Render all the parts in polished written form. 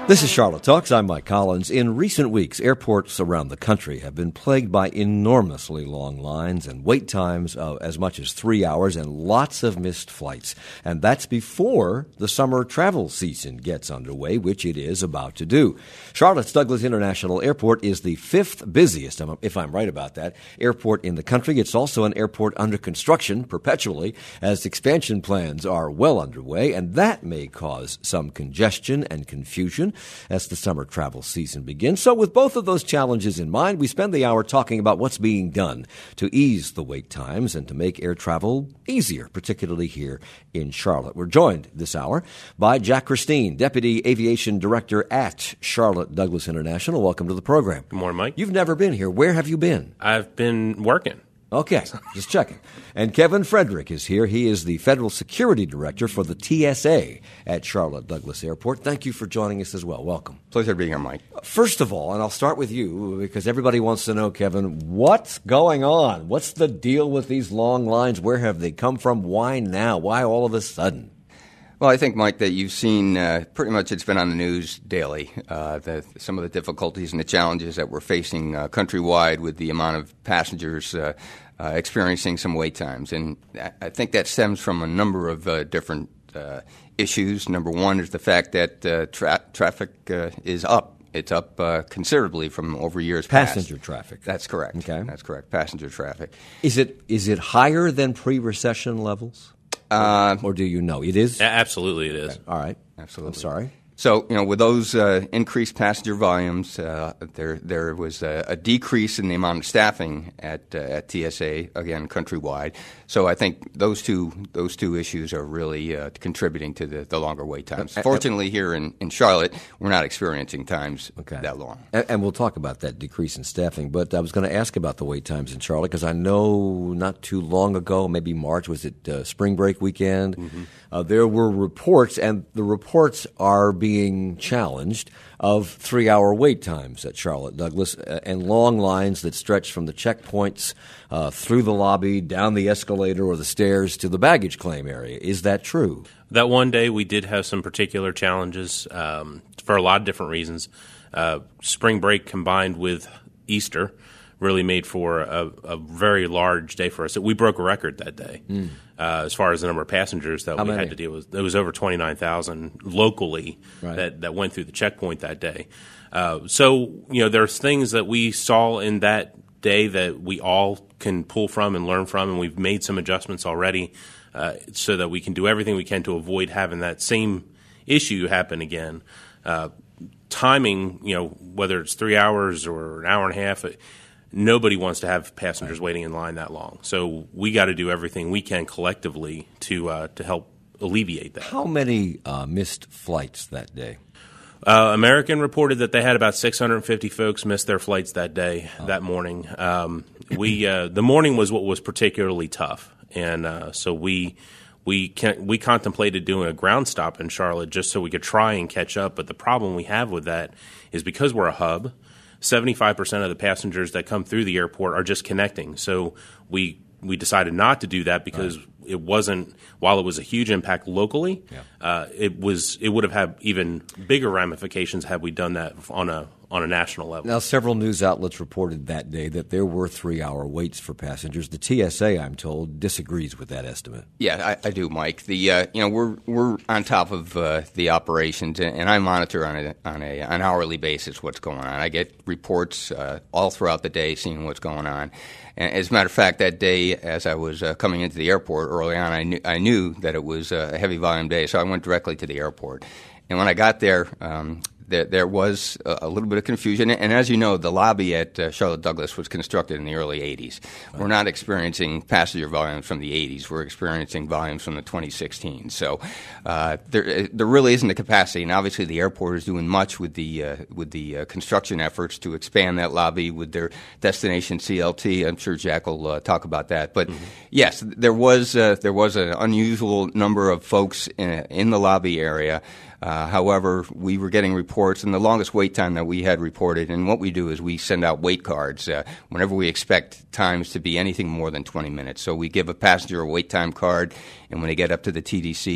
This is Charlotte Talks. I'm Mike Collins. In recent weeks, airports around the country have been plagued by enormously long lines and wait times of as much as 3 hours and lots of missed flights. And that's before the summer travel season gets underway, which it is about to do. Charlotte's Douglas International Airport is the fifth busiest, if I'm right about that, airport in the country. It's also an airport under construction perpetually as expansion plans are well underway, and that may cause some congestion and confusion as the summer travel season begins. So with both of those challenges in mind, we spend the hour talking about what's being done to ease the wait times and to make air travel easier, particularly here in Charlotte. We're joined this hour by Jack Christine, Deputy Aviation Director at Charlotte Douglas International. Welcome to the program. Good morning, Mike. You've never been here. Where have you been? I've been working. Okay, just checking. And Kevin Frederick is here. He is the Federal Security Director for the TSA at Charlotte Douglas Airport. Thank you for joining us as well. Welcome. Pleasure to be here, Mike. First of all, and I'll start with you because everybody wants to know, Kevin, what's going on? What's the deal with these long lines? Where have they come from? Why now? Why all of a sudden? Well, I think, Mike, that you've seen pretty much it's been on the news daily, some of the difficulties and the challenges that we're facing countrywide with the amount of passengers experiencing some wait times. And I think that stems from a number of different issues. Number one is the fact that traffic is up. It's up considerably from over years past. Passenger traffic. That's correct. Okay. That's correct. Passenger traffic. Is it higher than pre-recession levels? Or do you know? It is? Absolutely it is. Okay. All right. Absolutely. I'm sorry. So, with those increased passenger volumes, there was a decrease in the amount of staffing at TSA, again, countrywide. So I think those two issues are really contributing to the longer wait times. Fortunately, here in Charlotte, we're not experiencing times that long. And we'll talk about that decrease in staffing. But I was going to ask about the wait times in Charlotte because I know not too long ago, maybe March, was it spring break weekend? Mm-hmm. There were reports, and the reports are being challenged, of 3-hour wait times at Charlotte Douglas and long lines that stretch from the checkpoints through the lobby, down the escalator or the stairs to the baggage claim area. Is that true? That one day we did have some particular challenges for a lot of different reasons. Spring break combined with Easter really made for a very large day for us. We broke a record that day as far as the number of passengers that we had to deal with. It was over 29,000 locally that went through the checkpoint that day. So, there's things that we saw in that day that we all can pull from and learn from, and we've made some adjustments already so that we can do everything we can to avoid having that same issue happen again. Timing, whether it's 3 hours or an hour and a half, nobody wants to have passengers waiting in line that long. So we got to do everything we can collectively to help alleviate that. How many missed flights that day? American reported that they had about 650 folks miss their flights that day, that morning. The morning was what was particularly tough, and so we contemplated doing a ground stop in Charlotte just so we could try and catch up. But the problem we have with that is because we're a hub, 75% of the passengers that come through the airport are just connecting. So we decided not to do that because it wasn't, while it was a huge impact locally, it would have had even bigger ramifications had we done that on a national level. Now, several news outlets reported that day that there were 3-hour waits for passengers. The TSA, I'm told, disagrees with that estimate. Yeah, I do, Mike. We're on top of the operations, and I monitor on an hourly basis what's going on. I get reports all throughout the day, seeing what's going on. And as a matter of fact, that day, as I was coming into the airport early on, I knew that it was a heavy volume day, so I went directly to the airport. And when I got there, there was a little bit of confusion. And as you know, the lobby at Charlotte Douglas was constructed in the early 80s. Right. We're not experiencing passenger volumes from the 80s. We're experiencing volumes from the 2016. So there really isn't the capacity. And obviously the airport is doing much with the construction efforts to expand that lobby with their destination CLT. I'm sure Jack will talk about that. But yes, there was an unusual number of folks in the lobby area. However, we were getting reports, and the longest wait time that we had reported, and what we do is we send out wait cards whenever we expect times to be anything more than 20 minutes. So we give a passenger a wait time card, and when they get up to the TDC,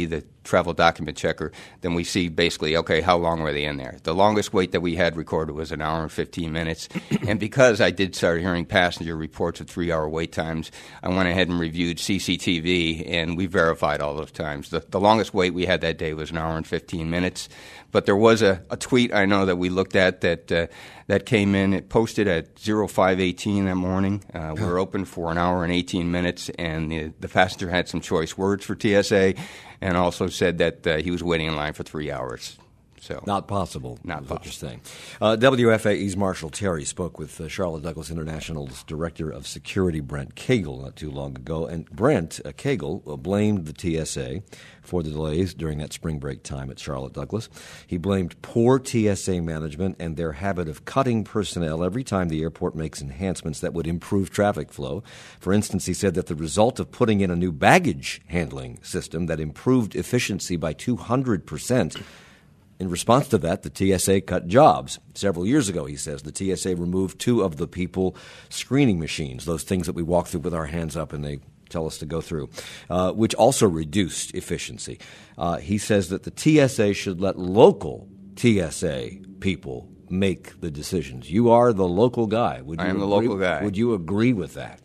travel document checker, then we see basically, okay, how long were they in there? The longest wait that we had recorded was an hour and 15 minutes. And because I did start hearing passenger reports of 3-hour wait times, I went ahead and reviewed CCTV, and we verified all those times. The longest wait we had that day was an hour and 15 minutes. But there was a tweet I know that we looked at that came in. It posted at 05:18 that morning. We were open for an hour and 18 minutes, and the passenger had some choice words for TSA and also said that he was waiting in line for 3 hours. So not possible. Not possible. What you're saying. WFAE's Marshall Terry spoke with Charlotte Douglas International's Director of Security, Brent Cagle, not too long ago. And Brent Cagle blamed the TSA for the delays during that spring break time at Charlotte Douglas. He blamed poor TSA management and their habit of cutting personnel every time the airport makes enhancements that would improve traffic flow. For instance, he said that the result of putting in a new baggage handling system that improved efficiency by 200%. In response to that, the TSA cut jobs. Several years ago, he says, the TSA removed 2 of the people screening machines, those things that we walk through with our hands up and they tell us to go through, which also reduced efficiency. He says that the TSA should let local TSA people make the decisions. You are the local guy. I am the local guy. Would you agree with that?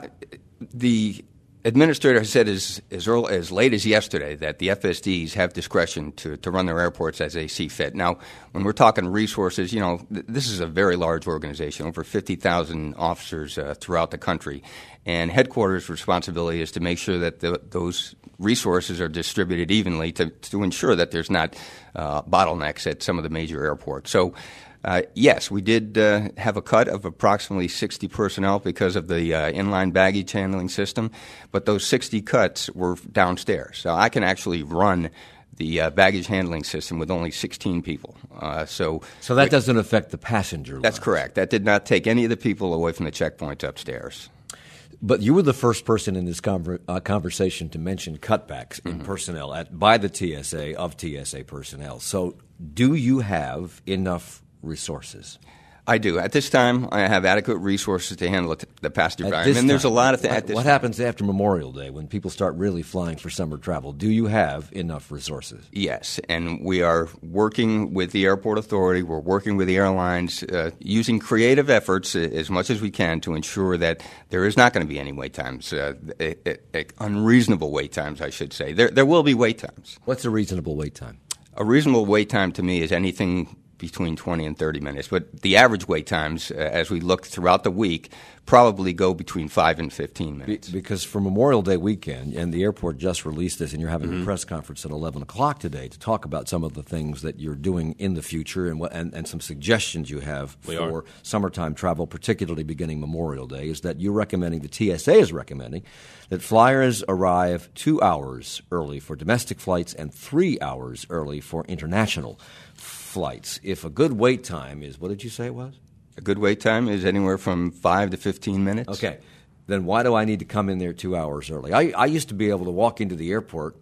The administrator said as late as yesterday that the FSDs have discretion to run their airports as they see fit. Now, when we're talking resources, this is a very large organization, over 50,000 officers throughout the country, and headquarters' responsibility is to make sure that those resources are distributed evenly to ensure that there's not bottlenecks at some of the major airports. So, yes, we did have a cut of approximately 60 personnel because of the inline baggage handling system, but those 60 cuts were downstairs. So I can actually run the baggage handling system with only 16 people. So that doesn't affect the passenger line. That's correct. That did not take any of the people away from the checkpoints upstairs. But you were the first person in this conversation to mention cutbacks in personnel by the TSA of TSA personnel. So do you have enough resources? I do. At this time, I have adequate resources to handle the passenger volume. And there's a lot of things. What happens after Memorial Day when people start really flying for summer travel? Do you have enough resources? Yes, and we are working with the airport authority. We're working with the airlines, using creative efforts as much as we can to ensure that there is not going to be any wait times, unreasonable wait times, I should say. There will be wait times. What's a reasonable wait time? A reasonable wait time to me is anything between 20 and 30 minutes. But the average wait times, as we look throughout the week, probably go between 5 and 15 minutes. Because for Memorial Day weekend, and the airport just released this, and you're having a press conference at 11 o'clock today to talk about some of the things that you're doing in the future and some suggestions you have for summertime travel, particularly beginning Memorial Day, is that you're recommending, the TSA is recommending, that flyers arrive 2 hours early for domestic flights and 3 hours early for international flights. If a good wait time is, what did you say it was? A good wait time is anywhere from 5 to 15 minutes. Okay. Then why do I need to come in there 2 hours early? I used to be able to walk into the airport,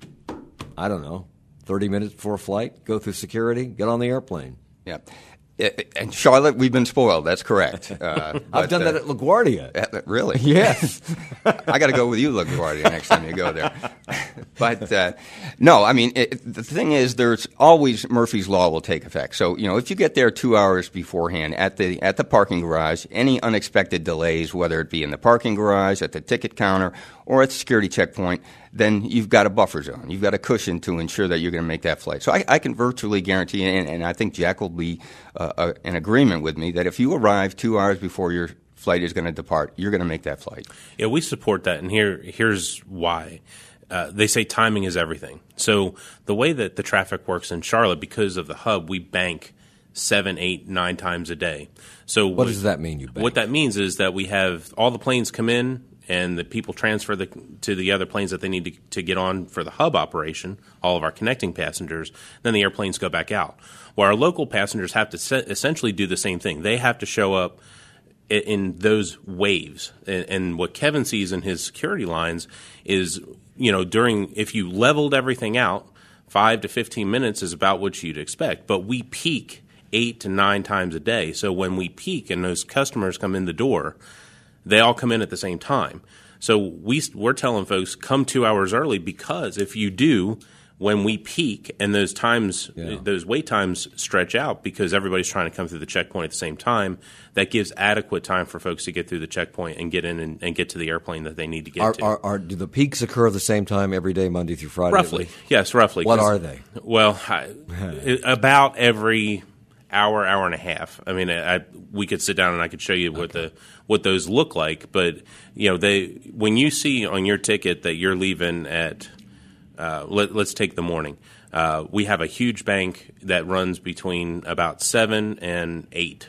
30 minutes before a flight, go through security, get on the airplane. Yeah. And Charlotte, we've been spoiled. That's correct. I've done that at LaGuardia. Really? Yes. I got to go with you, LaGuardia, next time you go there. But no, I mean, the thing is, there's always Murphy's Law will take effect. So if you get there 2 hours beforehand at the parking garage, any unexpected delays, whether it be in the parking garage, at the ticket counter, or at the security checkpoint, then you've got a buffer zone. You've got a cushion to ensure that you're going to make that flight. So I can virtually guarantee, and I think Jack will be in agreement with me, that if you arrive 2 hours before your flight is going to depart, you're going to make that flight. Yeah, we support that, and here's why. They say timing is everything. So the way that the traffic works in Charlotte, because of the hub, we bank 7, 8, 9 times a day. So what does that mean, you bank? What that means is that we have all the planes come in, and the people transfer to the other planes that they need to get on for the hub operation, all of our connecting passengers. Then the airplanes go back out. Well, our local passengers have to essentially do the same thing. They have to show up in those waves. And what Kevin sees in his security lines is, if you leveled everything out, 5 to 15 minutes is about what you'd expect. But we peak 8 to 9 times a day. So when we peak and those customers come in the door, they all come in at the same time. So we're telling folks, come 2 hours early, because if you do, when we peak and those wait times stretch out because everybody's trying to come through the checkpoint at the same time, that gives adequate time for folks to get through the checkpoint and get in and get to the airplane that they need to get to. Do the peaks occur at the same time every day, Monday through Friday? Roughly, yes, roughly. What are they? Well, about every hour and a half. I mean, we could sit down and I could show you what those look like. But when you see on your ticket that you're leaving at, let's take the morning. We have a huge bank that runs between about 7 and 8.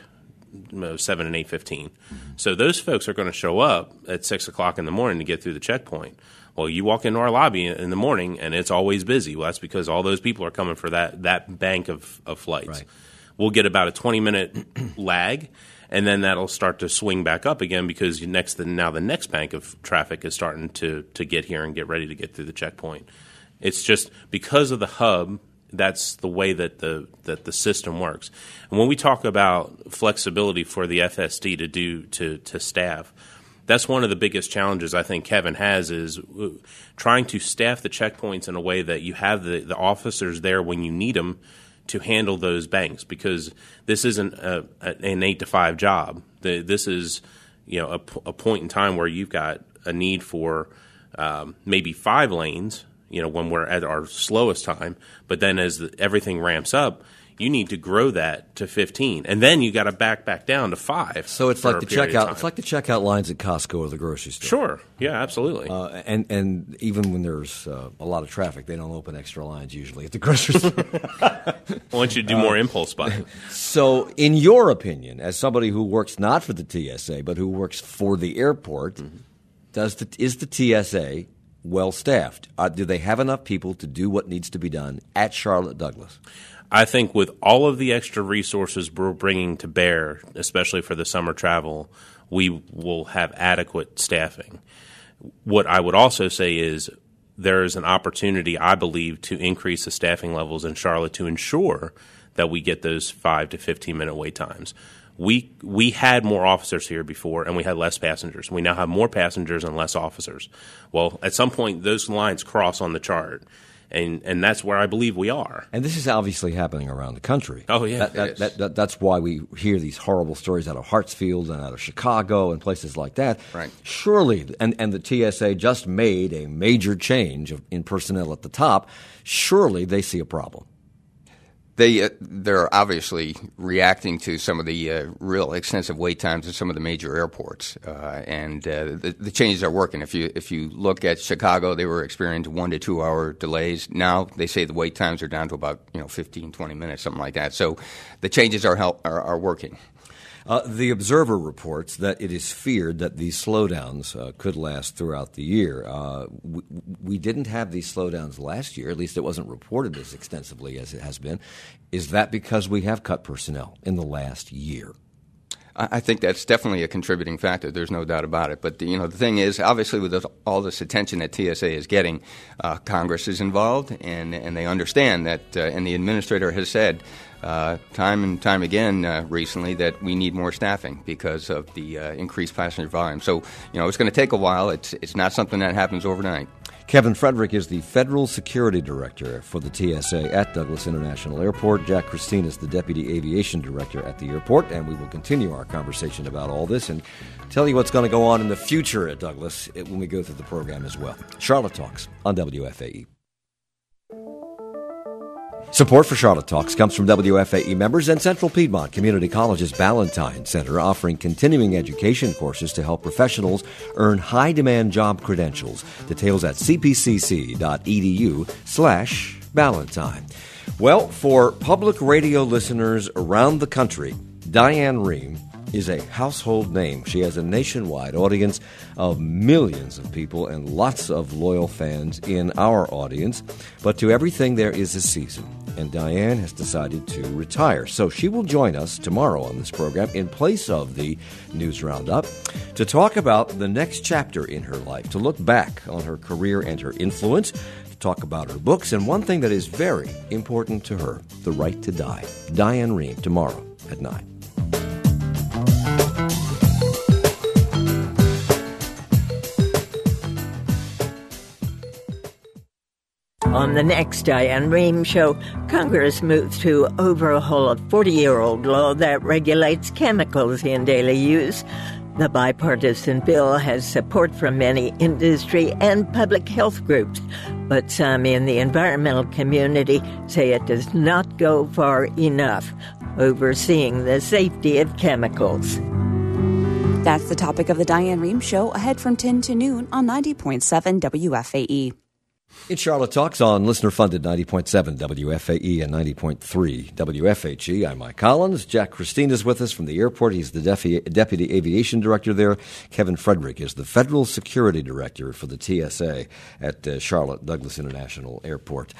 7 and 8:15. So those folks are going to show up at 6 o'clock in the morning to get through the checkpoint. Well, you walk into our lobby in the morning and it's always busy. Well, that's because all those people are coming for that bank of flights. Right. We'll get about a 20-minute lag, and then that'll start to swing back up again because now the next bank of traffic is starting to get here and get ready to get through the checkpoint. It's just because of the hub. That's the way that the system works. And when we talk about flexibility for the FSD to staff, that's one of the biggest challenges I think Kevin has is trying to staff the checkpoints in a way that you have the officers there when you need them to handle those banks, because this isn't an 8 to 5 job. This is a point in time where you've got a need for maybe 5 lanes. When we're at our slowest time, but then as everything ramps up, you need to grow that to 15, and then you got to back down to 5. So it's like the checkout. It's like the checkout lines at Costco or the grocery store. Sure, yeah, absolutely. And even when there's a lot of traffic, they don't open extra lines usually at the grocery store. I want you to do more impulse buying. So, in your opinion, as somebody who works not for the TSA but who works for the airport, is the TSA well-staffed? Do they have enough people to do what needs to be done at Charlotte Douglas? I think with all of the extra resources we're bringing to bear, especially for the summer travel, we will have adequate staffing. What I would also say is there is an opportunity, I believe, to increase the staffing levels in Charlotte to ensure that we get those 5 to 15-minute wait times. We had more officers here before, and we had less passengers. We now have more passengers and less officers. Well, at some point, those lines cross on the chart, and that's where I believe we are. And this is obviously happening around the country. Oh, yeah. That's why we hear these horrible stories out of Hartsfield and out of Chicago and places like that. Right. Surely, and the TSA just made a major change in personnel at the top, surely they see a problem. They're obviously reacting to some of the real extensive wait times at some of the major airports, and the changes are working. If you look at Chicago, they were experiencing 1 to 2 hour delays. Now they say the wait times are down to about 15, 20 minutes, something like that. So the changes are working. The Observer reports that it is feared that these slowdowns could last throughout the year. We didn't have these slowdowns last year. At least it wasn't reported as extensively as it has been. Is that because we have cut personnel in the last year? I think that's definitely a contributing factor. There's no doubt about it. But the thing is, obviously, with all this attention that TSA is getting, Congress is involved, and they understand that. And the administrator has said time and time again recently that we need more staffing because of the increased passenger volume. So it's going to take a while. It's not something that happens overnight. Kevin Frederick is the Federal Security Director for the TSA at Douglas International Airport. Jack Christine is the Deputy Aviation Director at the airport, and we will continue our conversation about all this and tell you what's going to go on in the future at Douglas when we go through the program as well. Charlotte Talks on WFAE. Support for Charlotte Talks comes from WFAE members and Central Piedmont Community College's Ballantyne Center, offering continuing education courses to help professionals earn high-demand job credentials. Details at cpcc.edu/Ballantyne. Well, for public radio listeners around the country, Diane Rehm is a household name. She has a nationwide audience of millions of people and lots of loyal fans in our audience. But to everything there is a season, and Diane has decided to retire. So she will join us tomorrow on this program in place of the News Roundup to talk about the next chapter in her life, to look back on her career and her influence, to talk about her books, and one thing that is very important to her, the right to die. Diane Rehm, tomorrow at 9. On the next Diane Rehm Show, Congress moves to overhaul a 40-year-old law that regulates chemicals in daily use. The bipartisan bill has support from many industry and public health groups, but some in the environmental community say it does not go far enough, overseeing the safety of chemicals. That's the topic of the Diane Rehm Show, ahead from 10 to noon on 90.7 WFAE. In Charlotte Talks on listener-funded 90.7 WFAE and 90.3 WFHE. I'm Mike Collins. Jack Christine is with us from the airport. He's the Deputy Aviation Director there. Kevin Frederick is the Federal Security Director for the TSA at Charlotte Douglas International Airport.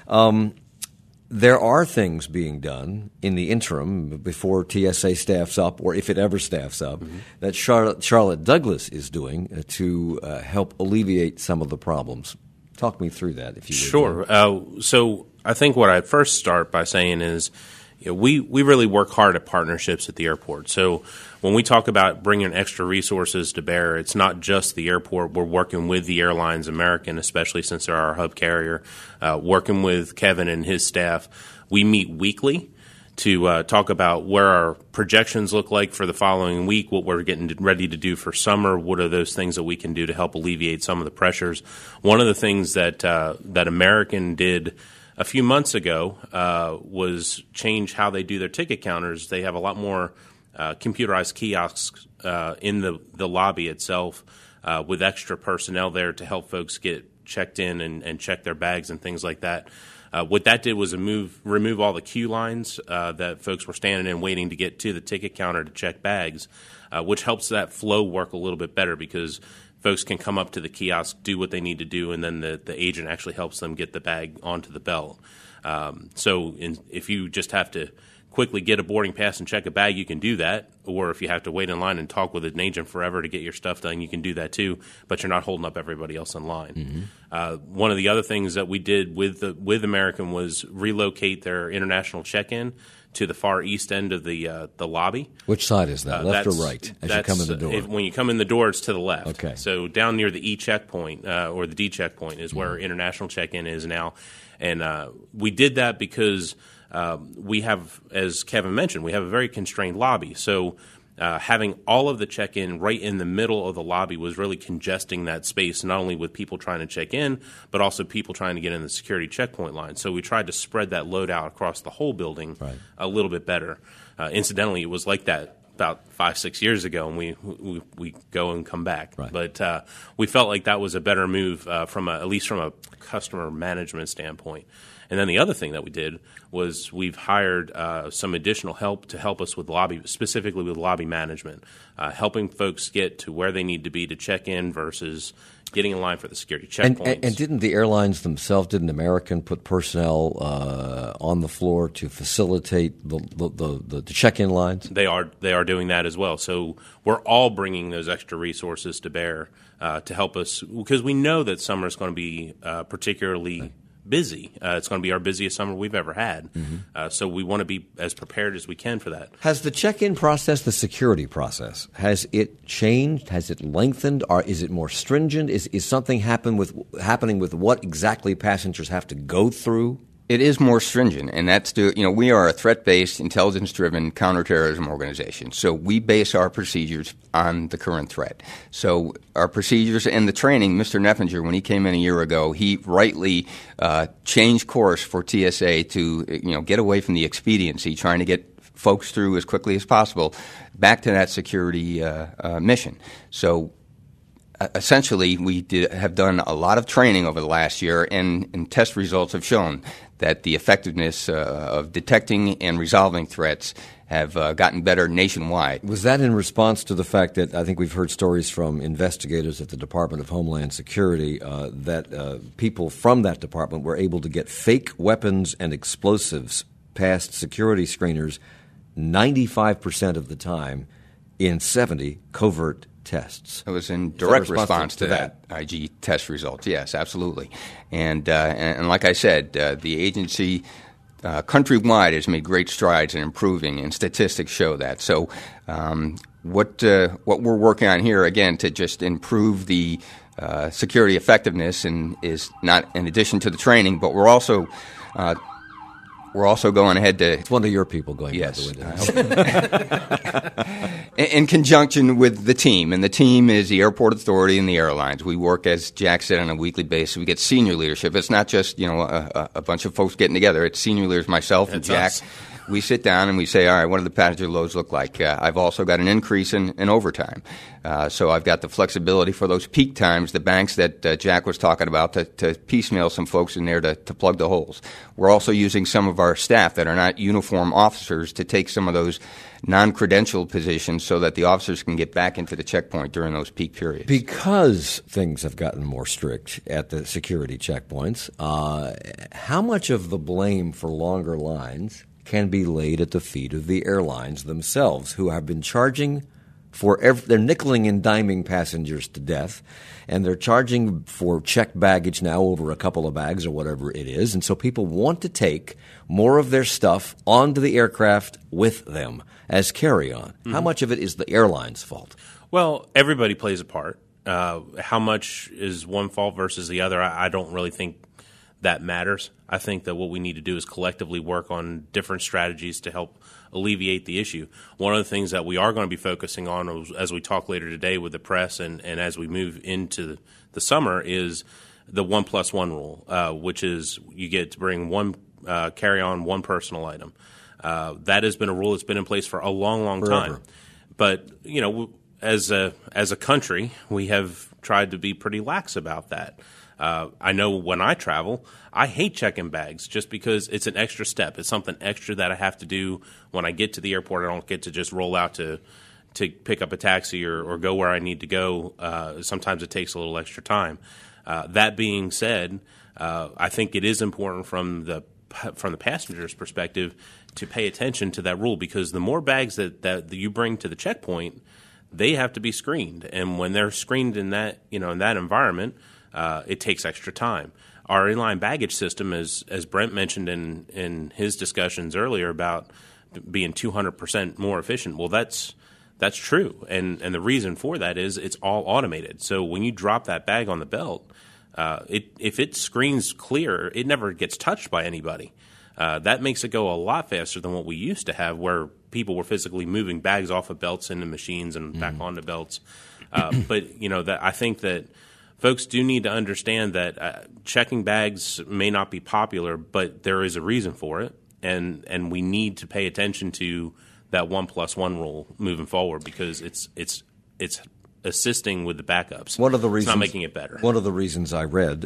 There are things being done in the interim before TSA staffs up, or if it ever staffs up, that Charlotte Douglas is doing to help alleviate some of the problems. Talk me through that, if you would. Sure. So I think what I'd first start by saying is, we really work hard at partnerships at the airport. So when we talk about bringing extra resources to bear, it's not just the airport. We're working with the airlines, American, especially since they're our hub carrier, working with Kevin and his staff. We meet weekly to talk about where our projections look like for the following week, what we're getting ready to do for summer, what are those things that we can do to help alleviate some of the pressures. One of the things that American did a few months ago was change how they do their ticket counters. They have a lot more computerized kiosks in the lobby itself with extra personnel there to help folks get checked in and check their bags and things like that. What that did was remove all the queue lines that folks were standing in waiting to get to the ticket counter to check bags, which helps that flow work a little bit better because folks can come up to the kiosk, do what they need to do, and then the agent actually helps them get the bag onto the belt. If you just have to quickly get a boarding pass and check a bag, you can do that. Or if you have to wait in line and talk with an agent forever to get your stuff done, you can do that too, but you're not holding up everybody else in line. One of the other things that we did with American was relocate their international check-in to the far east end of the lobby. Which side is that, left or right, as you come in the door? When you come in the door, it's to the left. Okay. So down near the E checkpoint or the D checkpoint is where international check-in is now. And we did that because we have, as Kevin mentioned, we have a very constrained lobby. So having all of the check-in right in the middle of the lobby was really congesting that space, not only with people trying to check in, but also people trying to get in the security checkpoint line. So we tried to spread that load out across the whole building a little bit better. Incidentally, it was like that about 5-6 years ago, and we go and come back. Right. But we felt like that was a better move at least from a customer management standpoint. And then the other thing that we did was we've hired some additional help to help us with specifically with lobby management, helping folks get to where they need to be to check in versus getting in line for the security checkpoints. And didn't the airlines themselves, didn't American put personnel on the floor to facilitate the check-in lines? They are doing that as well. So we're all bringing those extra resources to bear to help us because we know that summer is going to be particularly busy. It's going to be our busiest summer we've ever had. So we want to be as prepared as we can for that. Has the check-in process, the security process, has it changed? Has it lengthened? Or is it more stringent? Is something happening with what exactly passengers have to go through? It is more stringent, and that's we are a threat-based, intelligence-driven counterterrorism organization. So we base our procedures on the current threat. So our procedures and the training, Mr. Neffinger, when he came in a year ago, he rightly changed course for TSA to get away from the expediency, trying to get folks through as quickly as possible, back to that security mission. So essentially, we have done a lot of training over the last year, and test results have shown that the effectiveness of detecting and resolving threats have gotten better nationwide. Was that in response to the fact that I think we've heard stories from investigators at the Department of Homeland Security that people from that department were able to get fake weapons and explosives past security screeners 95% of the time in 70 covert tests? It was in direct response to that IG test results. Yes, absolutely. And like I said, the agency countrywide has made great strides in improving, and statistics show that. So what we're working on here, again, to just improve the security effectiveness, and is not in addition to the training, but we're also going ahead to. It's one of your people going. Yes. By the way. In conjunction with the team, and the team is the airport authority and the airlines. We work, as Jack said, on a weekly basis. We get senior leadership. It's not just a bunch of folks getting together. It's senior leaders, myself and Jack. Us. We sit down and we say, all right, what do the passenger loads look like? I've also got an increase in overtime. So I've got the flexibility for those peak times, the banks that Jack was talking about, to piecemeal some folks in there to plug the holes. We're also using some of our staff that are not uniform officers to take some of those non-credentialed positions so that the officers can get back into the checkpoint during those peak periods. Because things have gotten more strict at the security checkpoints, how much of the blame for longer lines can be laid at the feet of the airlines themselves, who have been charging they're nickeling and diming passengers to death, and they're charging for checked baggage now over a couple of bags or whatever it is, and so people want to take more of their stuff onto the aircraft with them as carry-on. Mm-hmm. How much of it is the airline's fault? Well, everybody plays a part. How much is one fault versus the other? I don't really think that matters. I think that what we need to do is collectively work on different strategies to help alleviate the issue. One of the things that we are going to be focusing on as we talk later today with the press and as we move into the summer is the 1+1 rule, which is you get to bring one carry-on, one personal item. That has been a rule that's been in place for a long, long time. But, as a country, we have tried to be pretty lax about that. I know when I travel, I hate checking bags just because it's an extra step. It's something extra that I have to do when I get to the airport. I don't get to just roll out to pick up a taxi or go where I need to go. Sometimes it takes a little extra time. That being said, I think it is important from the passenger's perspective to pay attention to that rule, because the more bags that you bring to the checkpoint, they have to be screened. And when they're screened in that environment, it takes extra time. Our inline baggage system, as Brent mentioned in his discussions earlier about being 200% more efficient, well, that's true. And the reason for that is it's all automated. So when you drop that bag on the belt, if it screens clear, it never gets touched by anybody. That makes it go a lot faster than what we used to have, where people were physically moving bags off of belts into machines and back onto belts. But I think that folks do need to understand that checking bags may not be popular, but there is a reason for it, and we need to pay attention to that 1+1 rule moving forward, because it's assisting with the backups. One of the reasons, it's not making it better. One of the reasons I read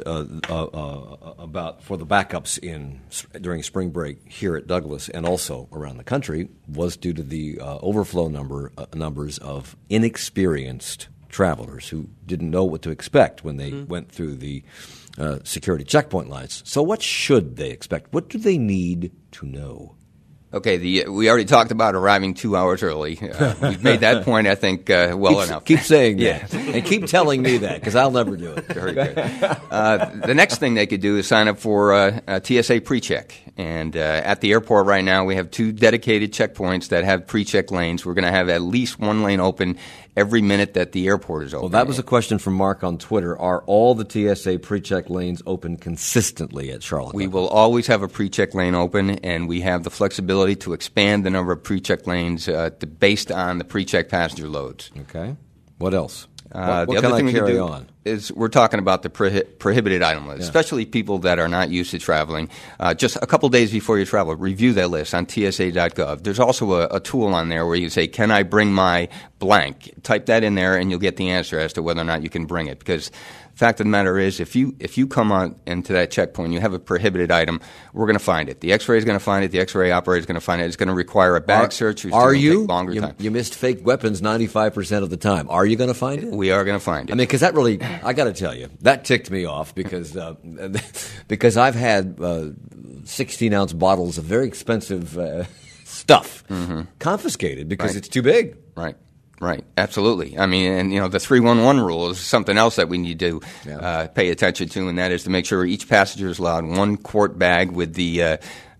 about for the backups during spring break here at Douglas and also around the country was due to the overflow numbers of inexperienced travelers who didn't know what to expect when they went through the security checkpoint lines. So what should they expect? What do they need to know? Okay, we already talked about arriving 2 hours early. We've made that point, I think, enough. Keep saying that. And keep telling me that, because I'll never do it. Very good. The next thing they could do is sign up for a TSA pre-check. And at the airport right now, we have 2 dedicated checkpoints that have pre-check lanes. We're going to have at least 1 lane open every minute that the airport is open. Well, that was a question from Mark on Twitter. Are all the TSA pre-check lanes open consistently at Charlotte? We will always have a pre-check lane open, and we have the flexibility to expand the number of pre-check lanes based on the pre-check passenger loads. Okay. What else? The what other can thing I we can carry do on? Is we're talking about the prohibited item list, especially people that are not used to traveling. Just a couple days before you travel, review that list on TSA.gov. There's also a tool on there where you say, can I bring my blank? Type that in there and you'll get the answer as to whether or not you can bring it. Because the fact of the matter is, if you come on into that checkpoint and you have a prohibited item, we're going to find it. The X-ray is going to find it. The X-ray operator is going to find it. It's going to require a bag search. Are you? Take longer time. You missed fake weapons 95% of the time. Are you going to find it? We are going to find it. I mean, because that really, I got to tell you, that ticked me off because I've had 16-ounce bottles of very expensive stuff confiscated because it's too big. Right, absolutely. I mean, and the 311 rule is something else that we need to pay attention to, and that is to make sure each passenger is allowed 1 quart bag with the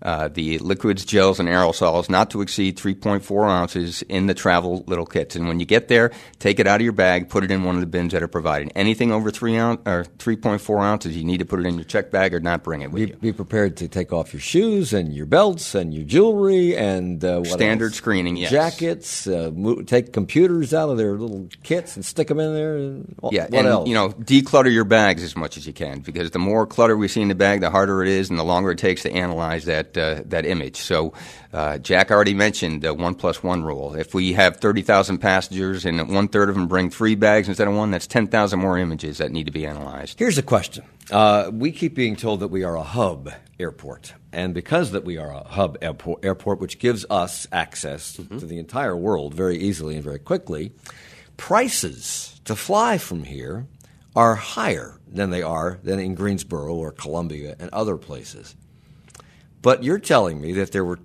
the liquids, gels, and aerosols not to exceed 3.4 ounces in the travel little kits. And when you get there, take it out of your bag, put it in one of the bins that are provided. Anything over 3.4 ounces, you need to put it in your check bag or not bring it with you. Be prepared to take off your shoes and your belts and your jewelry and standard else? Screening, yes. Jackets, take computers out of their little kits and stick them in there. What else? Declutter your bags as much as you can, because the more clutter we see in the bag, the harder it is and the longer it takes to analyze that image. So Jack already mentioned the 1+1 rule. If we have 30,000 passengers and 1/3 of them bring 3 bags instead of 1, that's 10,000 more images that need to be analyzed. Here's a question. We keep being told that we are a hub airport. And because that we are a hub airport, which gives us access to the entire world very easily and very quickly, prices to fly from here are higher than they are than in Greensboro or Columbia and other places. But you're telling me that there were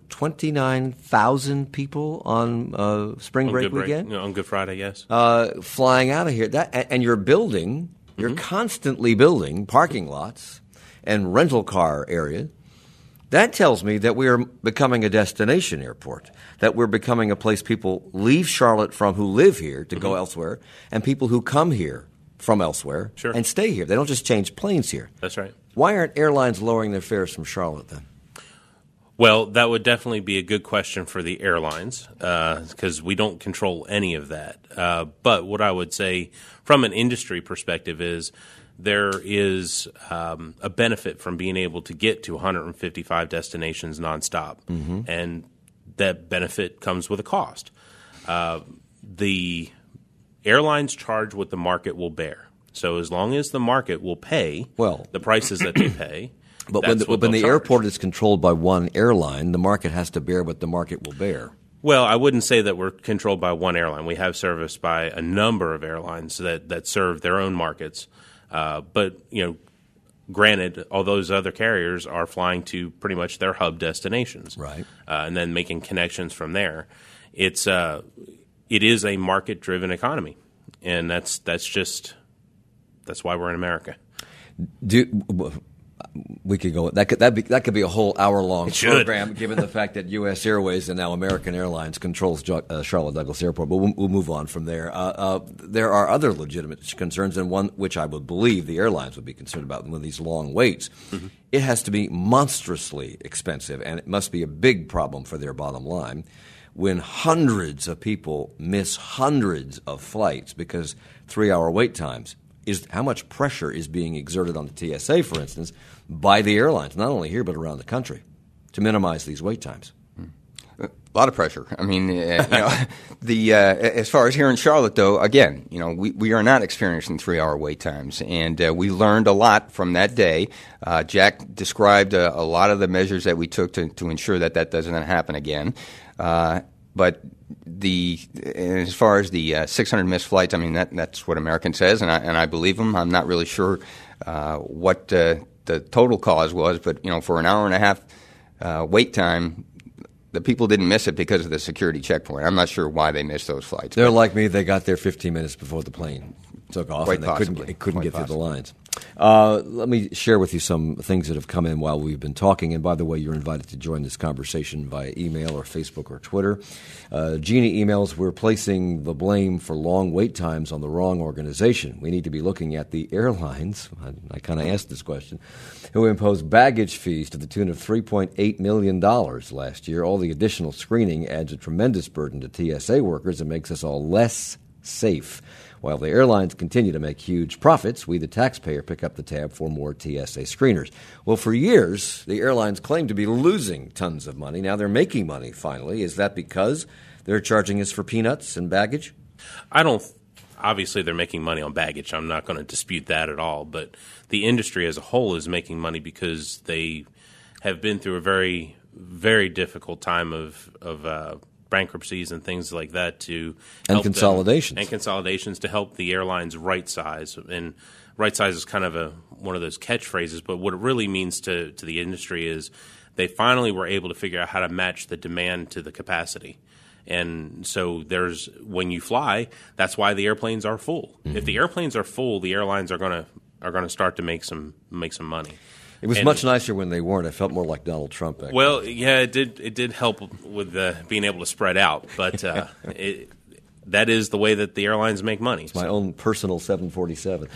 29,000 people on spring break weekend? On Good Friday, yes. Flying out of here. And you're building, you're constantly building parking lots and rental car areas. That tells me that we are becoming a destination airport, that we're becoming a place people leave Charlotte from who live here to go elsewhere, and people who come here from elsewhere and stay here. They don't just change planes here. That's right. Why aren't airlines lowering their fares from Charlotte then? Well, that would definitely be a good question for the airlines, because we don't control any of that. But what I would say from an industry perspective is there is a benefit from being able to get to 155 destinations nonstop, and that benefit comes with a cost. The airlines charge what the market will bear. So as long as the market will pay the prices that they pay. But when the airport is controlled by one airline, the market has to bear what the market will bear. Well, I wouldn't say that we're controlled by one airline. We have service by a number of airlines that serve their own markets. But, granted, all those other carriers are flying to pretty much their hub destinations. Right. And then making connections from there. It is a market-driven economy. And that's why we're in America. We could go. That could be a whole hour-long program, given the fact that U.S. Airways and now American Airlines controls Charlotte Douglas Airport. But we'll move on from there. There are other legitimate concerns, and one which I would believe the airlines would be concerned about with these long waits. It has to be monstrously expensive, and it must be a big problem for their bottom line when hundreds of people miss hundreds of flights because 3-hour wait times. Is how much pressure is being exerted on the TSA, for instance, by the airlines, not only here but around the country, to minimize these wait times? A lot of pressure. I mean, as far as here in Charlotte, though, again, we are not experiencing 3-hour wait times, and we learned a lot from that day. Jack described a lot of the measures that we took to ensure that doesn't happen again. But as far as the 600 missed flights, I mean that's what American says, and I believe them. I'm not really sure what the total cause was, but for an hour and a half wait time, the people didn't miss it because of the security checkpoint. I'm not sure why they missed those flights. They're like me; they got there 15 minutes before the plane took off, and they couldn't get through the lines. Let me share with you some things that have come in while we've been talking. And by the way, you're invited to join this conversation via email or Facebook or Twitter. Jeannie emails, we're placing the blame for long wait times on the wrong organization. We need to be looking at the airlines, I kind of asked this question, who imposed baggage fees to the tune of $3.8 million last year. All the additional screening adds a tremendous burden to TSA workers and makes us all less safe. While the airlines continue to make huge profits, we, the taxpayer, pick up the tab for more TSA screeners. Well, for years, the airlines claimed to be losing tons of money. Now they're making money, finally. Is that because they're charging us for peanuts and baggage? Obviously, they're making money on baggage. I'm not going to dispute that at all. But the industry as a whole is making money because they have been through a very, very difficult time of bankruptcies and things like that to help consolidations to help the airlines right size. And right size is kind of one of those catchphrases, but what it really means to the industry is they finally were able to figure out how to match the demand to the capacity. And so when you fly, that's why the airplanes are full. Mm-hmm. If the airplanes are full, the airlines are going to are going to start to make some money. It was much nicer when they weren't. I felt more like Donald Trump back Well, then. yeah, it did help with being able to spread out, but that is the way that the airlines make money. It's my own personal 747.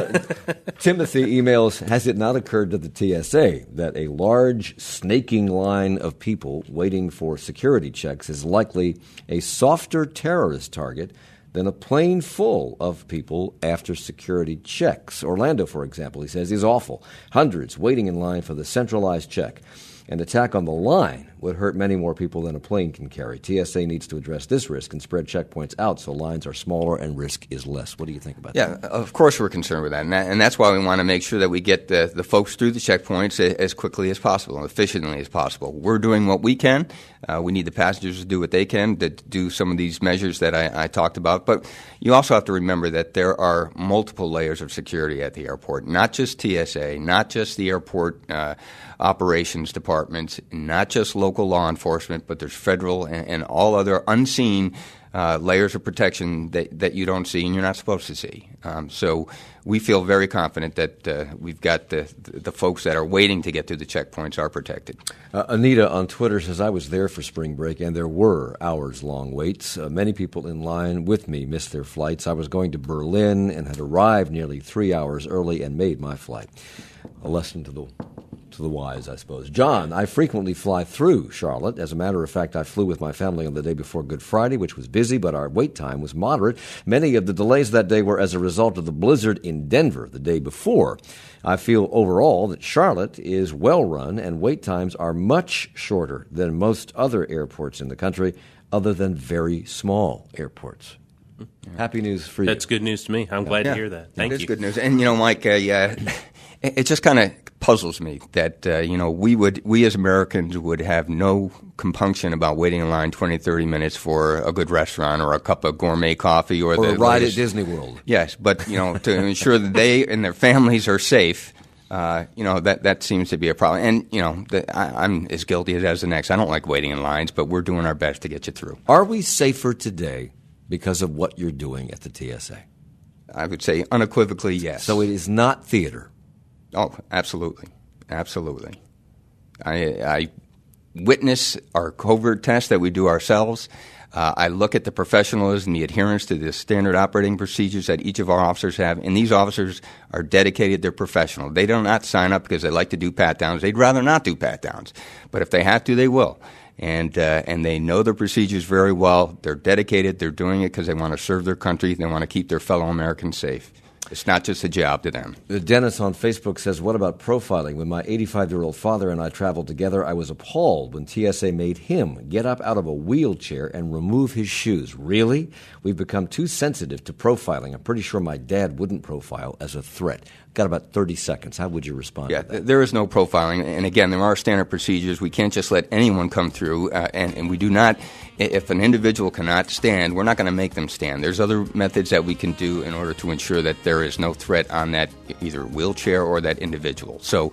Timothy emails, has it not occurred to the TSA that a large snaking line of people waiting for security checks is likely a softer terrorist target than a plane full of people after security checks? Orlando, for example, he says, is awful. Hundreds waiting in line for the centralized check. An attack on the line would hurt many more people than a plane can carry. TSA needs to address this risk and spread checkpoints out so lines are smaller and risk is less. What do you think about that? Yeah, of course we're concerned with that. And that's why we want to make sure that we get the folks through the checkpoints as quickly as possible and efficiently as possible. We're doing what we can. We need the passengers to do what they can to do some of these measures that I talked about. But you also have to remember that there are multiple layers of security at the airport, not just TSA, not just the airport operations departments, not just local law enforcement, but there's federal and all other unseen layers of protection that you don't see and you're not supposed to see. So we feel very confident that we've got the folks that are waiting to get through the checkpoints are protected. Anita on Twitter says, I was there for spring break and there were hours-long waits. Many people in line with me missed their flights. I was going to Berlin and had arrived nearly 3 hours early and made my flight. A lesson to the wise, I suppose. John, I frequently fly through Charlotte. As a matter of fact, I flew with my family on the day before Good Friday, which was busy, but our wait time was moderate. Many of the delays that day were as a result of the blizzard in Denver the day before. I feel overall that Charlotte is well run and wait times are much shorter than most other airports in the country, other than very small airports. Happy news for you. That's good news to me. I'm glad to hear that. Thank you. It is good news. And, Mike, it just kind of puzzles me that, we as Americans would have no compunction about waiting in line 20, 30 minutes for a good restaurant or a cup of gourmet coffee or a ride at Disney World. Yes, but, to ensure that they and their families are safe, that seems to be a problem. And, I'm as guilty as the next. I don't like waiting in lines, but we're doing our best to get you through. Are we safer today because of what you're doing at the TSA? I would say unequivocally yes. So it is not theater. Oh, absolutely. Absolutely. I witness our covert tests that we do ourselves. I look at the professionalism and the adherence to the standard operating procedures that each of our officers have, and these officers are dedicated. They're professional. They do not sign up because they like to do pat-downs. They'd rather not do pat-downs. But if they have to, they will. And they know the procedures very well. They're dedicated. They're doing it because they want to serve their country. They want to keep their fellow Americans safe. It's not just a job to them. Dennis on Facebook says, what about profiling? When my 85-year-old father and I traveled together, I was appalled when TSA made him get up out of a wheelchair and remove his shoes. Really? We've become too sensitive to profiling. I'm pretty sure my dad wouldn't profile as a threat. Got about 30 seconds. How would you respond to that? There is no profiling. And again, there are standard procedures. We can't just let anyone come through. And we do not, if an individual cannot stand, we're not going to make them stand. There's other methods that we can do in order to ensure that there is no threat on that either wheelchair or that individual. So,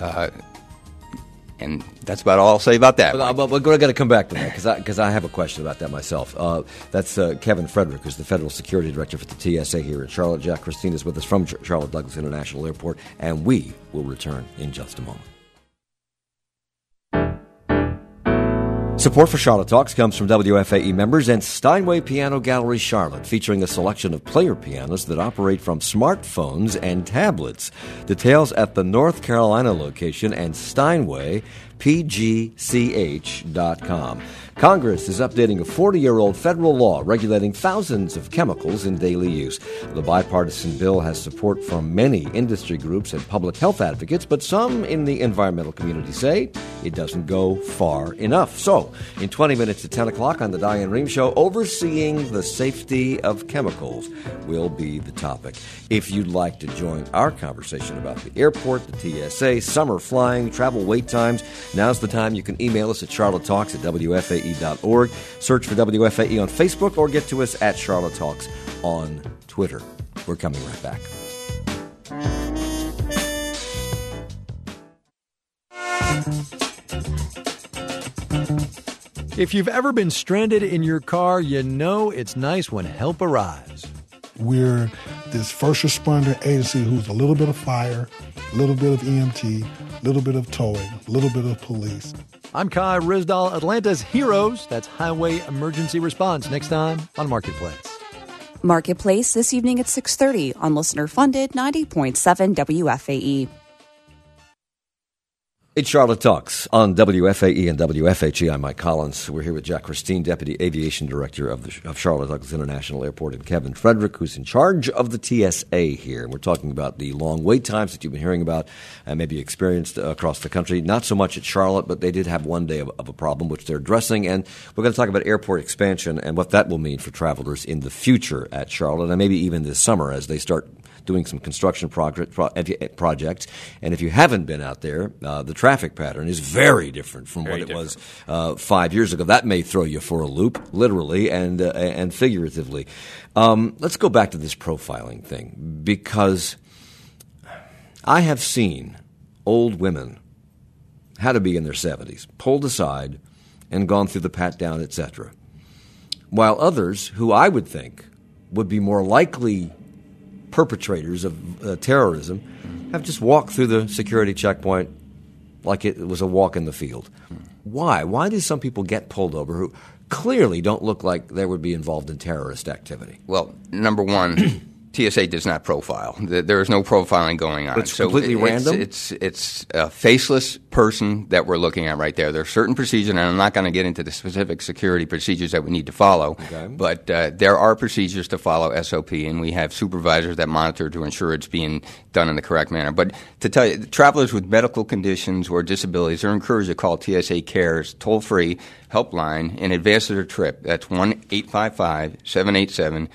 and that's about all I'll say about that. But we're going to come back to that because I have a question about that myself. That's Kevin Frederick, who's the Federal Security Director for the TSA here in Charlotte. Jack Christine is with us from Charlotte Douglas International Airport, and we will return in just a moment. Support for Charlotte Talks comes from WFAE members and Steinway Piano Gallery Charlotte, featuring a selection of player pianos that operate from smartphones and tablets. Details at the North Carolina location and SteinwayPGCH.com. Congress is updating a 40-year-old federal law regulating thousands of chemicals in daily use. The bipartisan bill has support from many industry groups and public health advocates, but some in the environmental community say it doesn't go far enough. So, in 20 minutes at 10 o'clock on the Diane Rehm Show, overseeing the safety of chemicals will be the topic. If you'd like to join our conversation about the airport, the TSA, summer flying, travel wait times, now's the time. You can email us at charlottetalks@wfae.org. Search for WFAE on Facebook or get to us at Charlotte Talks on Twitter. We're coming right back. If you've ever been stranded in your car, you know it's nice when help arrives. We're this first responder agency who's a little bit of fire, a little bit of EMT, a little bit of towing, a little bit of police. I'm Kai Rizdal, Atlanta's Heroes. That's Highway Emergency Response. Next time on Marketplace. Marketplace this evening at 6:30 on listener-funded 90.7 WFAE. It's Charlotte Talks on WFAE and WFHE. I'm Mike Collins. We're here with Jack Christine, Deputy Aviation Director of Charlotte Douglas International Airport, and Kevin Frederick, who's in charge of the TSA here. And we're talking about the long wait times that you've been hearing about and maybe experienced across the country. Not so much at Charlotte, but they did have one day of a problem, which they're addressing. And we're going to talk about airport expansion and what that will mean for travelers in the future at Charlotte, and maybe even this summer as they start doing some construction projects. And if you haven't been out there, the traffic pattern is very different from what it was 5 years ago. That may throw you for a loop, literally and figuratively. Let's go back to this profiling thing, because I have seen old women, had to be in their 70s, pulled aside and gone through the pat-down, etc., while others, who I would think would be more likely perpetrators of terrorism, have just walked through the security checkpoint like it was a walk in the field. Why? Why do some people get pulled over who clearly don't look like they would be involved in terrorist activity? Well, number one, TSA does not profile. There is no profiling going on. It's completely random? It's a faceless person that we're looking at right there. There are certain procedures, and I'm not going to get into the specific security procedures that we need to follow, but there are procedures to follow SOP, and we have supervisors that monitor to ensure it's being done in the correct manner. But to tell you, travelers with medical conditions or disabilities are encouraged to call TSA Cares toll-free helpline in advance of their trip. That's 1-855-787-2227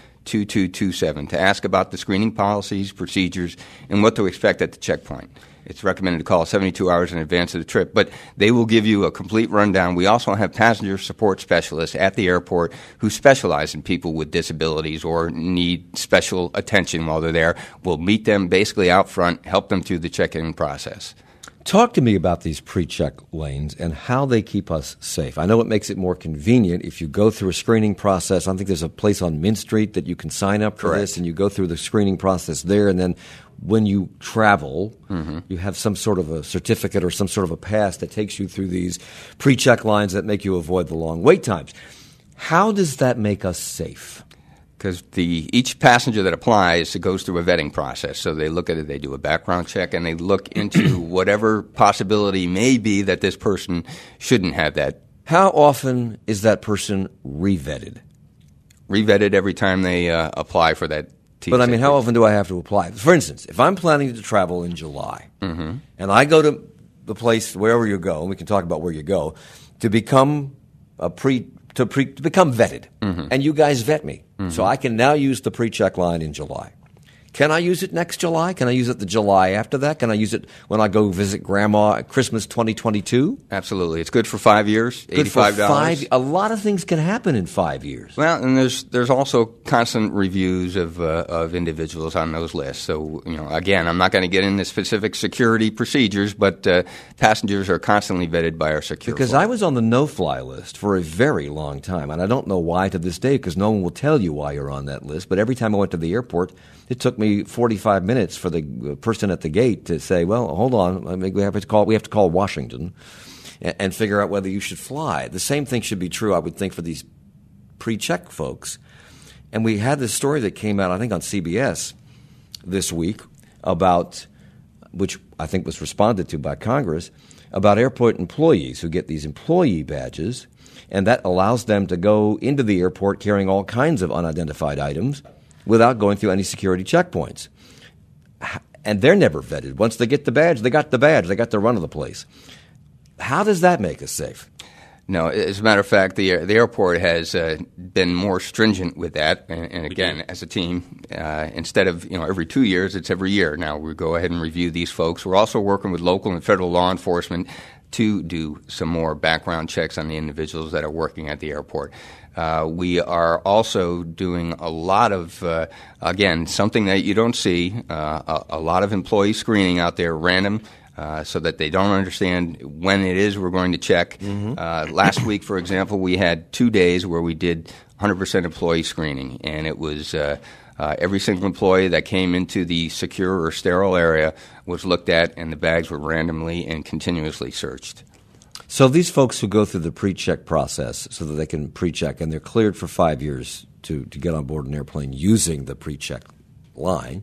to ask about the screening policies, procedures, and what to expect at the checkpoint. It's recommended to call 72 hours in advance of the trip, but they will give you a complete rundown. We also have passenger support specialists at the airport who specialize in people with disabilities or need special attention while they're there. We'll meet them basically out front, help them through the check-in process. Talk to me about these pre-check lanes and how they keep us safe. I know it makes it more convenient if you go through a screening process. I think there's a place on Mint Street that you can sign up for this, and you go through the screening process there, and then when you travel, you have some sort of a certificate or some sort of a pass that takes you through these pre-check lines that make you avoid the long wait times. How does that make us safe? Because each passenger that applies, it goes through a vetting process. So they look at it, they do a background check, and they look into whatever possibility may be that this person shouldn't have that. How often is that person revetted? Revetted every time they apply for that TSA. But, I mean, how often do I have to apply? For instance, if I'm planning to travel in July, and I go to the place, wherever you go, and we can talk about where you go, to become become vetted, and you guys vet me. So I can now use the pre-check line in July. Can I use it next July? Can I use it the July after that? Can I use it when I go visit Grandma at Christmas 2022? Absolutely. It's good for 5 years, $85. A lot of things can happen in 5 years. Well, and there's also constant reviews of individuals on those lists. So, again, I'm not going to get into specific security procedures, but passengers are constantly vetted by our security. Because I was on the no-fly list for a very long time, and I don't know why to this day, because no one will tell you why you're on that list. But every time I went to the airport, it took me 45 minutes for the person at the gate to say, well, hold on, we have to call Washington and figure out whether you should fly. The same thing should be true, I would think, for these pre-check folks. And we had this story that came out, I think, on CBS this week about, which I think was responded to by Congress, about airport employees who get these employee badges, and that allows them to go into the airport carrying all kinds of unidentified items without going through any security checkpoints. And they're never vetted. Once they get the badge, they got the badge. They got the run of the place. How does that make us safe? No, as a matter of fact, the airport has been more stringent with that. And again, as a team, instead of every 2 years, it's every year. Now we go ahead and review these folks. We're also working with local and federal law enforcement to do some more background checks on the individuals that are working at the airport. We are also doing a lot of, again, something that you don't see, a lot of employee screening out there, random so that they don't understand when it is we're going to check. Last week, for example, we had 2 days where we did 100% employee screening, and it was every single employee that came into the secure or sterile area was looked at, and the bags were randomly and continuously searched. So these folks who go through the pre-check process so that they can pre-check, and they're cleared for 5 years to get on board an airplane using the pre-check line,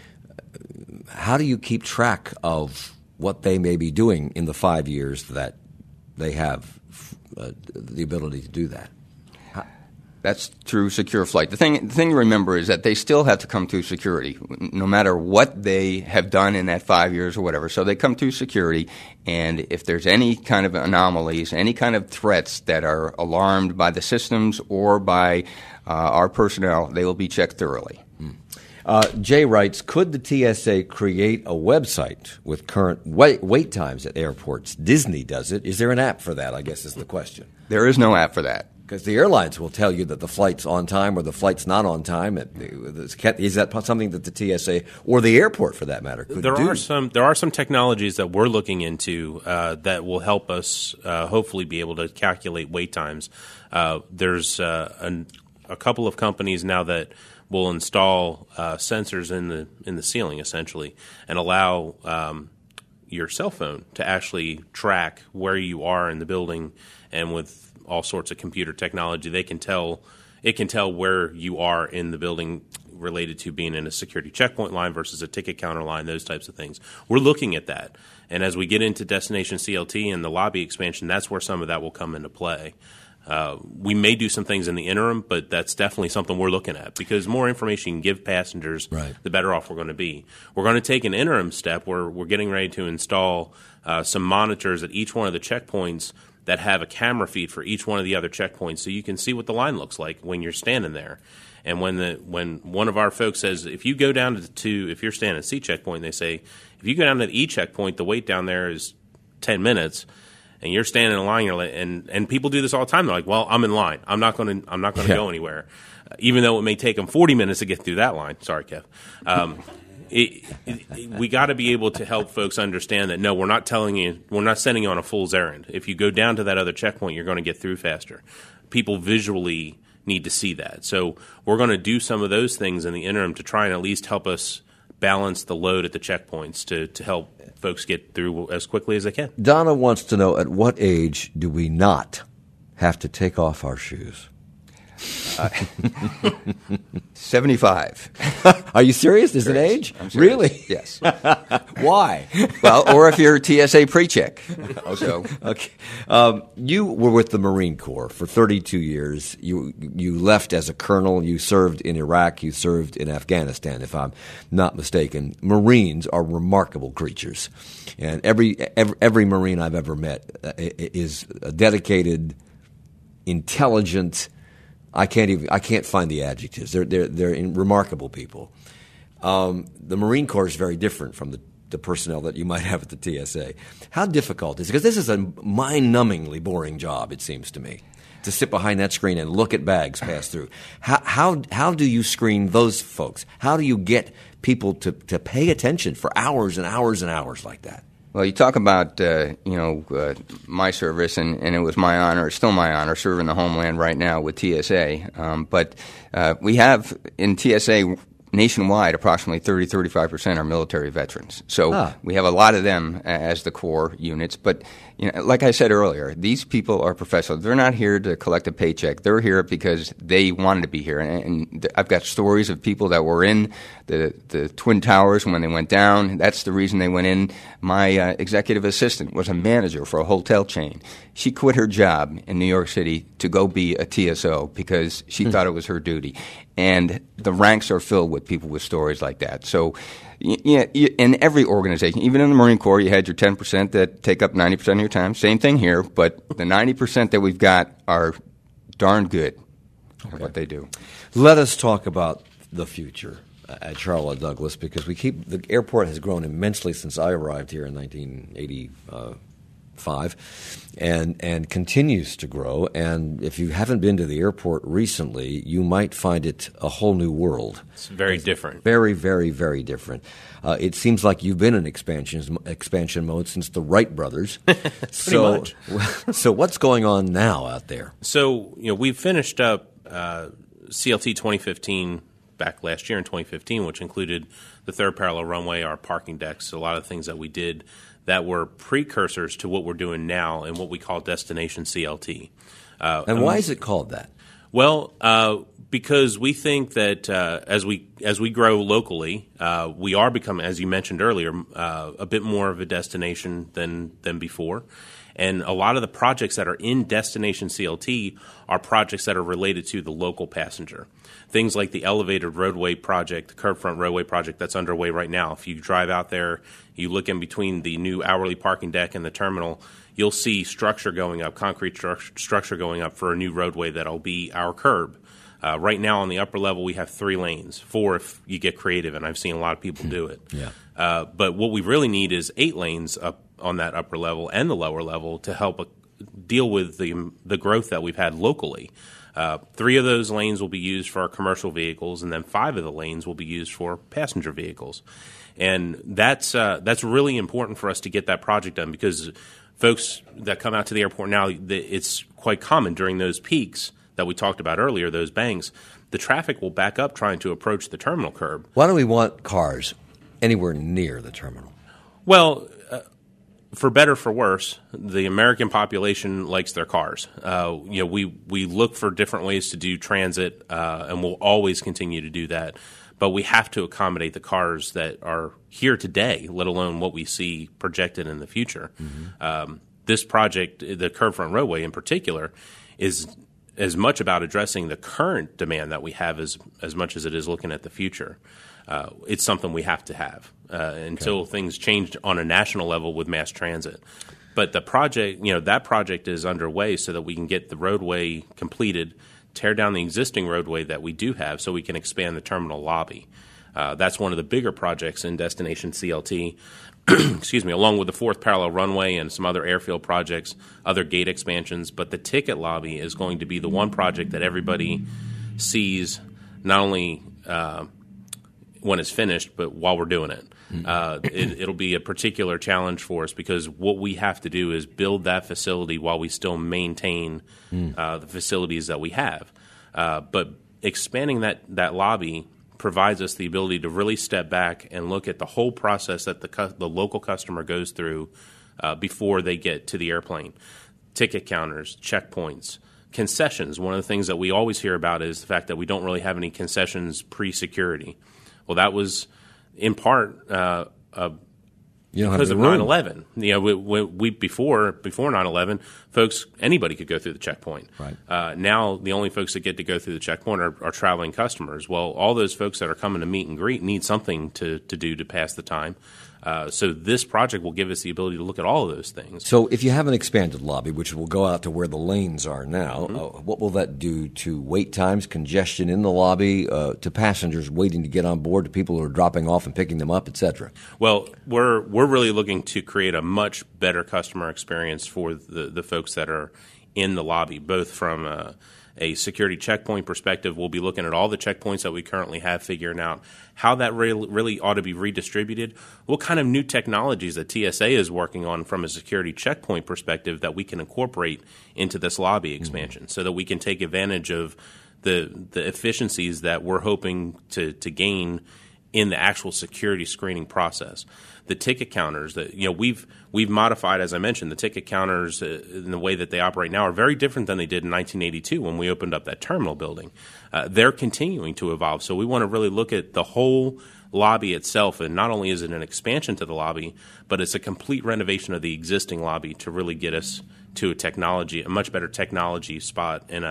how do you keep track of what they may be doing in the 5 years that they have the ability to do that? That's through secure flight. The thing to remember is that they still have to come through security, no matter what they have done in that 5 years or whatever. So they come through security, and if there's any kind of anomalies, any kind of threats that are alarmed by the systems or by our personnel, they will be checked thoroughly. Jay writes, could the TSA create a website with current wait times at airports? Disney does it. Is there an app for that, I guess is the question. There is no app for that. Because the airlines will tell you that the flight's on time or the flight's not on time. Is that something that the TSA or the airport, for that matter, could do? There are some technologies that we're looking into that will help us hopefully be able to calculate wait times. There's a couple of companies now that will install sensors in the ceiling, essentially, and allow your cell phone to actually track where you are in the building, and with all sorts of computer technology, it can tell where you are in the building related to being in a security checkpoint line versus a ticket counter line, those types of things. We're looking at that. And as we get into Destination CLT and the lobby expansion, that's where some of that will come into play. We may do some things in the interim, but that's definitely something we're looking at, because more information you can give passengers, the better off we're going to be. We're going to take an interim step where we're getting ready to install some monitors at each one of the checkpoints that have a camera feed for each one of the other checkpoints, so you can see what the line looks like when you're standing there. And when one of our folks says, if you go down if you're standing at C checkpoint, they say, if you go down to the E checkpoint, the wait down there is 10 minutes, and you're standing in line, and people do this all the time. They're like, well, I'm in line. I'm not going to go anywhere, even though it may take them 40 minutes to get through that line. Sorry, Kev. We got to be able to help folks understand that, no, we're not sending you on a fool's errand. If you go down to that other checkpoint, you're going to get through faster. People visually need to see that. So we're going to do some of those things in the interim to try and at least help us balance the load at the checkpoints to help folks get through as quickly as they can. Donna wants to know, at what age do we not have to take off our shoes? 75. Are you serious? Is it age? I'm serious. Really? Yes. Why? Well, or if you're TSA pre-check. Also. Okay. You were with the Marine Corps for 32 years. You left as a colonel. You served in Iraq. You served in Afghanistan, if I'm not mistaken. Marines are remarkable creatures, and every Marine I've ever met is a dedicated, intelligent. I can't find the adjectives. They're remarkable people. The Marine Corps is very different from the personnel that you might have at the TSA. How difficult is it? Because this is a mind-numbingly boring job, it seems to me, to sit behind that screen and look at bags pass through. How do you screen those folks? How do you get people to pay attention for hours and hours and hours like that? Well, you talk about, my service, and it was my honor, it's still my honor, serving the homeland right now with TSA. But we have in TSA nationwide approximately 35% are military veterans. So we have a lot of them as the core units. But, like I said earlier, these people are professionals. They're not here to collect a paycheck. They're here because they wanted to be here. And I've got stories of people that were in the Twin Towers when they went down. That's the reason they went in. My executive assistant was a manager for a hotel chain. She quit her job in New York City to go be a TSO because she thought it was her duty. And the ranks are filled with people with stories like that. So in every organization, even in the Marine Corps, you had your 10% that take up 90% of your time. Same thing here, but the 90% that we've got are darn good at what they do. Let us talk about the future at Charlotte Douglas, because the airport has grown immensely since I arrived here in 1983. 5, and continues to grow. And if you haven't been to the airport recently, you might find it a whole new world. It's very different. Very, very, very different. It seems like you've been in expansion mode since the Wright brothers. Much. So what's going on now out there? So, we've finished up CLT 2015 back last year in 2015, which included the third parallel runway, our parking decks, a lot of things that we did that were precursors to what we're doing now and what we call Destination CLT. And why is it called that? Well, because we think that as we grow locally, we are becoming, as you mentioned earlier, a bit more of a destination than before. And a lot of the projects that are in Destination CLT are projects that are related to the local passenger. Things like the elevated roadway project, the curb front roadway project that's underway right now. If you drive out there, you look in between the new hourly parking deck and the terminal, you'll see structure going up, concrete structure going up for a new roadway that'll be our curb. Right now on the upper level, we have 3 lanes, 4 if you get creative, and I've seen a lot of people do it. Yeah. But what we really need is 8 lanes up on that upper level and the lower level to help deal with the growth that we've had locally. 3 of those lanes will be used for our commercial vehicles, and then 5 of the lanes will be used for passenger vehicles. And that's really important for us to get that project done, because folks that come out to the airport now, it's quite common during those peaks that we talked about earlier, those banks, the traffic will back up trying to approach the terminal curb. Why do we want cars anywhere near the terminal? Well, for better, for worse, the American population likes their cars. We look for different ways to do transit, and we'll always continue to do that. But we have to accommodate the cars that are here today, let alone what we see projected in the future. Mm-hmm. This project, the curb front roadway in particular, is as much about addressing the current demand that we have as much as it is looking at the future. It's something we have to have until things change on a national level with mass transit. But the project, that project is underway so that we can get the roadway completed, tear down the existing roadway that we do have so we can expand the terminal lobby. That's one of the bigger projects in Destination CLT, excuse me, along with the fourth parallel runway and some other airfield projects, other gate expansions. But the ticket lobby is going to be the one project that everybody sees not only when it's finished, but while we're doing it. It'll be a particular challenge for us because what we have to do is build that facility while we still maintain the facilities that we have. But expanding that lobby provides us the ability to really step back and look at the whole process that the local customer goes through before they get to the airplane. Ticket counters, checkpoints, concessions. One of the things that we always hear about is the fact that we don't really have any concessions pre-security. Well, that was in part because of 9/11. Before 9/11, folks, anybody could go through the checkpoint. Right. Now, the only folks that get to go through the checkpoint are traveling customers. Well, all those folks that are coming to meet and greet need something to do to pass the time. So this project will give us the ability to look at all of those things. So if you have an expanded lobby, which will go out to where the lanes are now, what will that do to wait times, congestion in the lobby, to passengers waiting to get on board, to people who are dropping off and picking them up, et cetera? Well, we're really looking to create a much better customer experience for the folks that are in the lobby, both from a security checkpoint perspective. We'll be looking at all the checkpoints that we currently have, figuring out how that really ought to be redistributed, what kind of new technologies that TSA is working on from a security checkpoint perspective that we can incorporate into this lobby expansion so that we can take advantage of the efficiencies that we're hoping to gain in the actual security screening process. The ticket counters that we've modified, as I mentioned, the ticket counters in the way that they operate now are very different than they did in 1982 when we opened up that terminal building. They're continuing to evolve, so we want to really look at the whole lobby itself, and not only is it an expansion to the lobby, but it's a complete renovation of the existing lobby to really get us to a much better technology spot and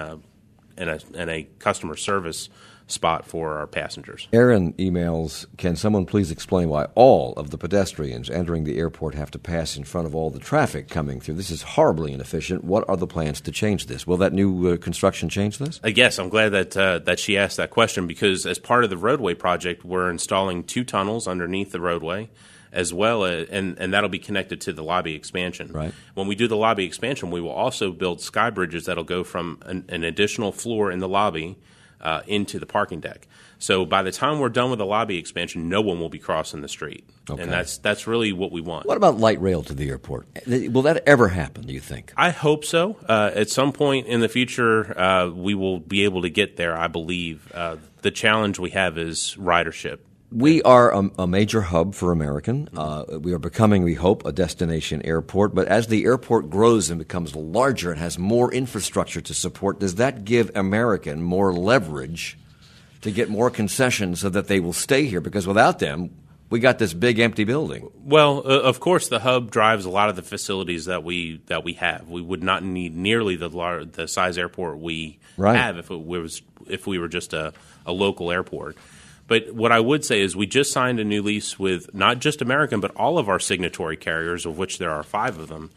a customer service spot for our passengers. Aaron emails, can someone please explain why all of the pedestrians entering the airport have to pass in front of all the traffic coming through? This is horribly inefficient. What are the plans to change this? Will that new construction change this? Yes, I'm glad that she asked that question because as part of the roadway project, we're installing 2 tunnels underneath the roadway. as well as, and that'll be connected to the lobby expansion. Right. When we do the lobby expansion, we will also build sky bridges that'll go from an additional floor in the lobby into the parking deck. So by the time we're done with the lobby expansion, no one will be crossing the street. Okay. And that's really what we want. What about light rail to the airport? Will that ever happen, do you think? I hope so. At some point in the future, we will be able to get there, I believe. The challenge we have is ridership. We are a major hub for American. We are becoming, we hope, a destination airport. But as the airport grows and becomes larger and has more infrastructure to support, does that give American more leverage to get more concessions so that they will stay here? Because without them, we got this big empty building. Well, of course, the hub drives a lot of the facilities that we have. We would not need nearly the size airport we have if we were just a local airport. But what I would say is we just signed a new lease with not just American, but all of our signatory carriers, of which there are 5 of them,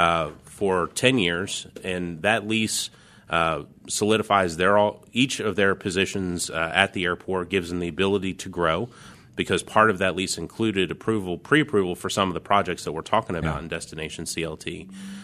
for 10 years. And that lease solidifies each of their positions at the airport, gives them the ability to grow, because part of that lease included pre-approval for some of the projects that we're talking about in Destination CLT.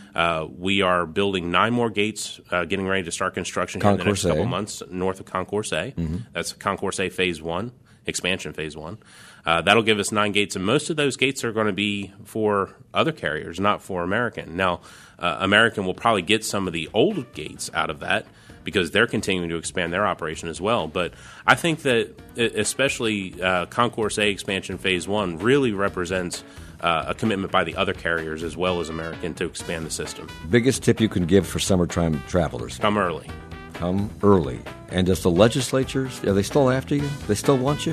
We are building 9 more gates, getting ready to start construction here in the next couple of months north of Concourse A. Mm-hmm. That's Concourse A Phase 1, expansion Phase 1. That'll give us 9 gates, and most of those gates are going to be for other carriers, not for American. Now, American will probably get some of the old gates out of that because they're continuing to expand their operation as well. But I think that especially Concourse A expansion Phase 1 really represents a commitment by the other carriers as well as American to expand the system. Biggest tip you can give for summertime travelers? Come early. Come early. And does the legislatures, are they still after you? They still want you?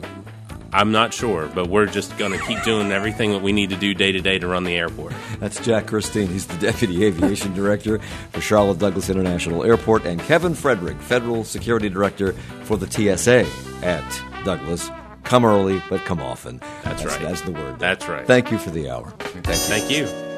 I'm not sure, but we're just going to keep doing everything that we need to do day to day to run the airport. That's Jack Kirstein. He's the Deputy Aviation Director for Charlotte Douglas International Airport, and Kevin Frederick, Federal Security Director for the TSA at Douglas. Come early, but come often. That's right. That's the word. That's right. Thank you for the hour. Thank you.